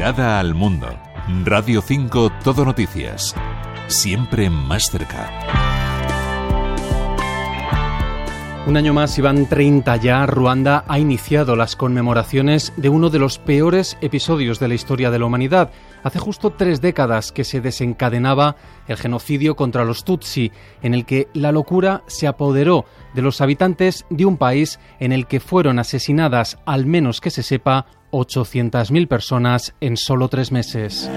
Mirada al mundo. Radio 5 Todo Noticias. Siempre más cerca. Un año más, y van 30 ya, Ruanda ha iniciado las conmemoraciones de uno de los peores episodios de la historia de la humanidad. Hace justo 3 décadas que se desencadenaba el genocidio contra los Tutsi, en el que la locura se apoderó de los habitantes de un país en el que fueron asesinadas, al menos que se sepa, 800.000 personas en solo 3 meses.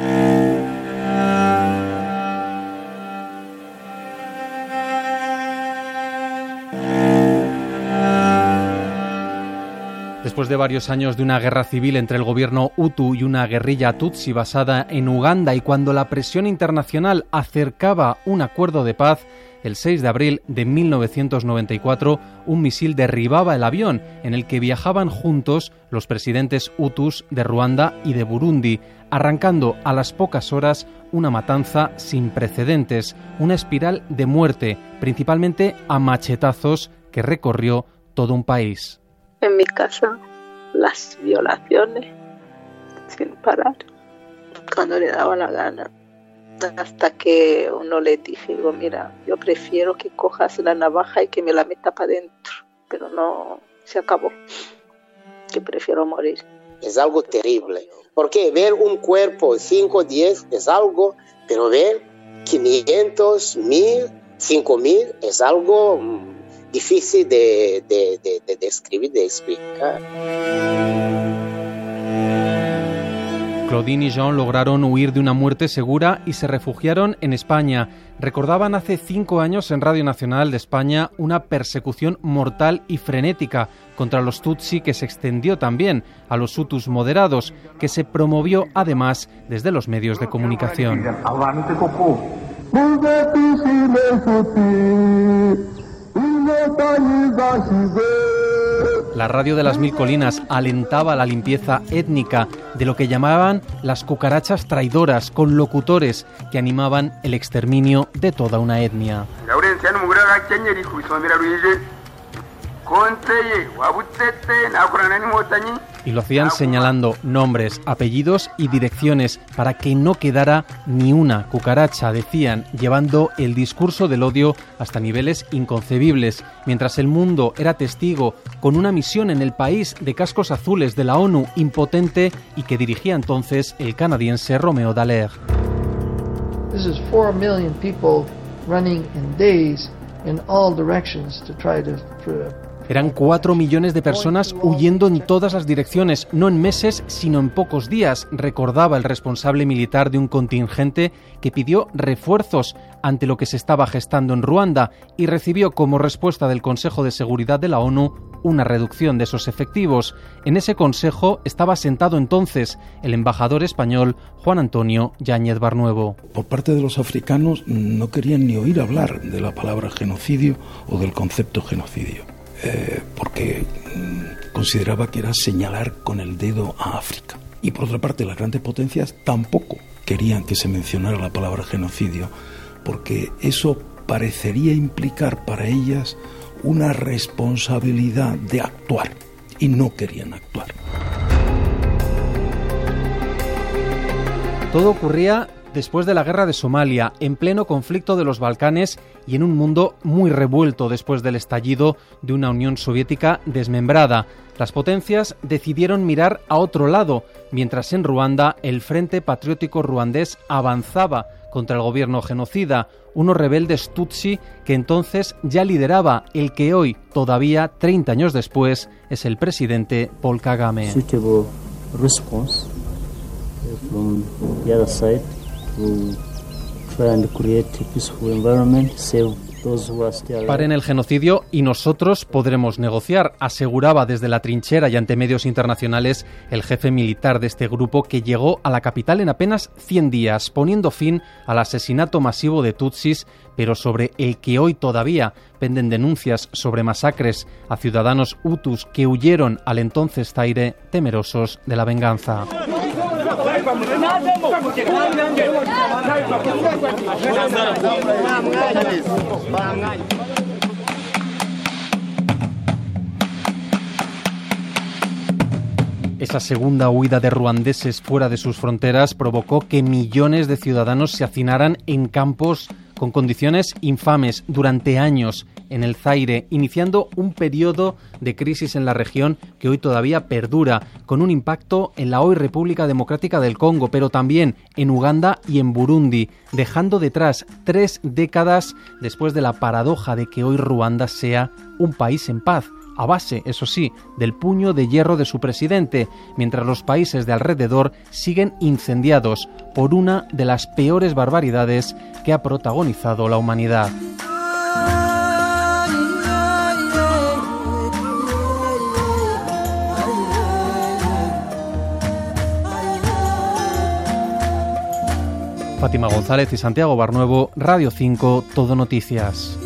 Después de varios años de una guerra civil entre el gobierno Hutu y una guerrilla Tutsi basada en Uganda, y cuando la presión internacional acercaba un acuerdo de paz, el 6 de abril de 1994, un misil derribaba el avión en el que viajaban juntos los presidentes Hutus de Ruanda y de Burundi, arrancando a las pocas horas una matanza sin precedentes, una espiral de muerte, principalmente a machetazos, que recorrió todo un país. En mi casa, las violaciones sin parar, cuando le daba la gana, hasta que uno le dije, digo, mira, yo prefiero que cojas la navaja y que me la meta para adentro, pero no, se acabó, que prefiero morir. Es algo terrible, porque ver un cuerpo 5 o 10 es algo, pero ver 500, 1000, 5000 es algo difícil de describir, de explicar. Claudine y Jean lograron huir de una muerte segura y se refugiaron en España. Recordaban hace 5 años en Radio Nacional de España una persecución mortal y frenética contra los Tutsi que se extendió también a los Hutus moderados, que se promovió además desde los medios de comunicación. La radio de las 1000 colinas alentaba la limpieza étnica de lo que llamaban las cucarachas traidoras, con locutores que animaban el exterminio de toda una etnia. Y lo hacían señalando nombres, apellidos y direcciones para que no quedara ni una cucaracha, decían, llevando el discurso del odio hasta niveles inconcebibles, mientras el mundo era testigo, con una misión en el país de cascos azules de la ONU impotente y que dirigía entonces el canadiense Roméo Dallaire. This is 4 million people running in days in all directions to try to Eran 4 millones de personas huyendo en todas las direcciones, no en meses, sino en pocos días, recordaba el responsable militar de un contingente que pidió refuerzos ante lo que se estaba gestando en Ruanda y recibió como respuesta del Consejo de Seguridad de la ONU una reducción de esos efectivos. En ese consejo estaba sentado entonces el embajador español Juan Antonio Yáñez Barnuevo. Por parte de los africanos no querían ni oír hablar de la palabra genocidio o del concepto genocidio. Porque consideraba que era señalar con el dedo a África. Y por otra parte, las grandes potencias tampoco querían que se mencionara la palabra genocidio, porque eso parecería implicar para ellas una responsabilidad de actuar, y no querían actuar. Todo ocurría después de la guerra de Somalia, en pleno conflicto de los Balcanes y en un mundo muy revuelto después del estallido de una Unión Soviética desmembrada. Las potencias decidieron mirar a otro lado, mientras en Ruanda el Frente Patriótico Ruandés avanzaba contra el gobierno genocida, unos rebeldes Tutsi que entonces ya lideraba el que hoy, todavía 30 años después, es el presidente Paul Kagame. Paren el genocidio y nosotros podremos negociar, aseguraba desde la trinchera y ante medios internacionales el jefe militar de este grupo, que llegó a la capital en apenas 100 días, poniendo fin al asesinato masivo de tutsis, pero sobre el que hoy todavía penden denuncias sobre masacres a ciudadanos hutus que huyeron al entonces Zaire, temerosos de la venganza. Esa segunda huida de ruandeses fuera de sus fronteras provocó que millones de ciudadanos se hacinaran en campos con condiciones infames durante años en el Zaire, iniciando un periodo de crisis en la región que hoy todavía perdura, con un impacto en la hoy República Democrática del Congo, pero también en Uganda y en Burundi, dejando detrás 3 décadas después de la paradoja de que hoy Ruanda sea un país en paz, a base, eso sí, del puño de hierro de su presidente, mientras los países de alrededor siguen incendiados por una de las peores barbaridades que ha protagonizado la humanidad. Fátima González y Santiago Barnuevo, Radio 5, Todo Noticias.